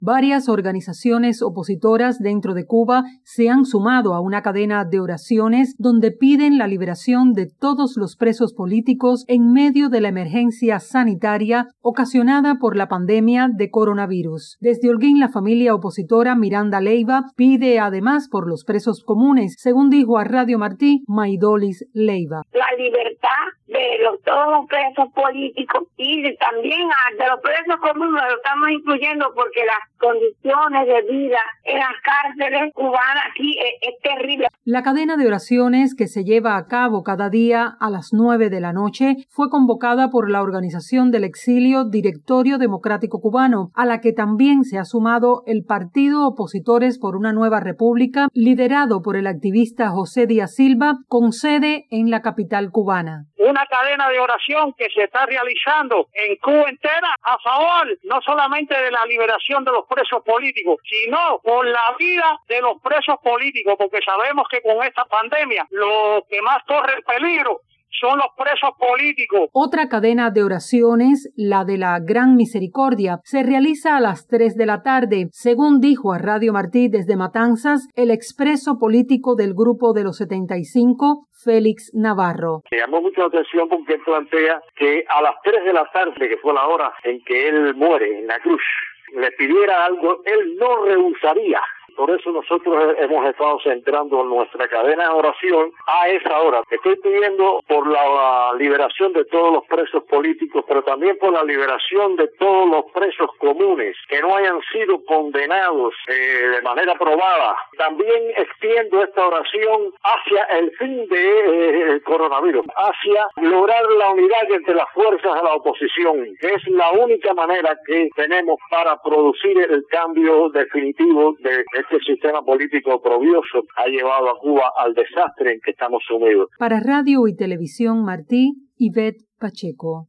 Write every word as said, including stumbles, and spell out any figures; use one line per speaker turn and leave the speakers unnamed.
Varias organizaciones opositoras dentro de Cuba se han sumado a una cadena de oraciones donde piden la liberación de todos los presos políticos en medio de la emergencia sanitaria ocasionada por la pandemia de coronavirus. Desde Holguín, la familia opositora Miranda Leiva pide además por los presos comunes, según dijo a Radio Martí Maidolis Leiva.
La libertad de los, todos los presos políticos y de, también a, de los presos comunes lo estamos incluyendo porque las condiciones de vida en las cárceles cubanas aquí es, es terrible.
La cadena de oraciones que se lleva a cabo cada día a las nueve de la noche fue convocada por la Organización del Exilio Directorio Democrático Cubano, a la que también se ha sumado el Partido Opositores por una Nueva República, liderado por el activista José Díaz Silva, con sede en la capital cubana.
Una cadena de oración que se está realizando en Cuba entera a favor no solamente de la liberación de los presos políticos, sino por la vida de los presos políticos, porque sabemos que con esta pandemia lo que más corre peligro son los presos políticos.
Otra cadena de oraciones, la de la Gran Misericordia, se realiza a las tres de la tarde, según dijo a Radio Martí desde Matanzas el expreso político del Grupo de los setenta y cinco, Félix Navarro.
Me llamó mucho la atención porque él plantea que a las tres de la tarde, que fue la hora en que él muere en la cruz, le pidiera algo, él no rehusaría. Por eso nosotros hemos estado centrando nuestra cadena de oración a esa hora. Estoy pidiendo por la liberación de todos los presos políticos, pero también por la liberación de todos los presos comunes que no hayan sido condenados eh, de manera probada. También extiendo esta oración hacia el fin del de, eh, coronavirus, hacia lograr la unidad entre las fuerzas de la oposición, que es la única manera que tenemos para producir el cambio definitivo de este sistema político oprobioso ha llevado a Cuba al desastre en que estamos sumidos.
Para Radio y Televisión Martí, Ivette Pacheco.